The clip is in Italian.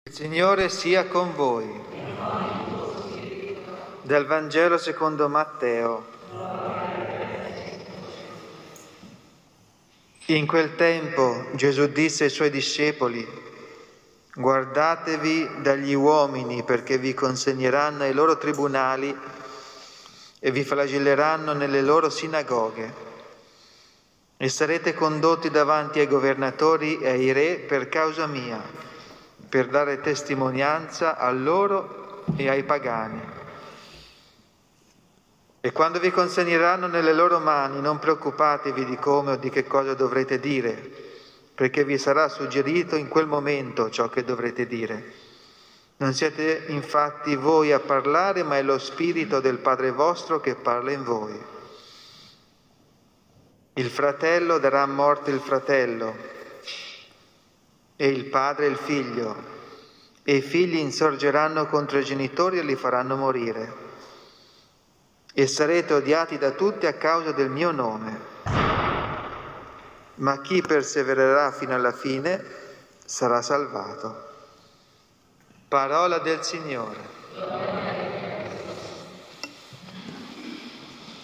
Il Signore sia con voi. Dal Vangelo secondo Matteo. In quel tempo Gesù disse ai suoi discepoli: guardatevi dagli uomini, perché vi consegneranno ai loro tribunali e vi flagelleranno nelle loro sinagoghe. E sarete condotti davanti ai governatori e ai re per causa mia, per dare testimonianza a loro e ai pagani. E quando vi consegneranno nelle loro mani, non preoccupatevi di come o di che cosa dovrete dire, perché vi sarà suggerito in quel momento ciò che dovrete dire. Non siete infatti voi a parlare, ma è lo Spirito del Padre vostro che parla in voi. Il fratello darà a morte il fratello, e il padre il figlio, e i figli insorgeranno contro i genitori e li faranno morire. E sarete odiati da tutti a causa del mio nome. Ma chi persevererà fino alla fine sarà salvato. Parola del Signore.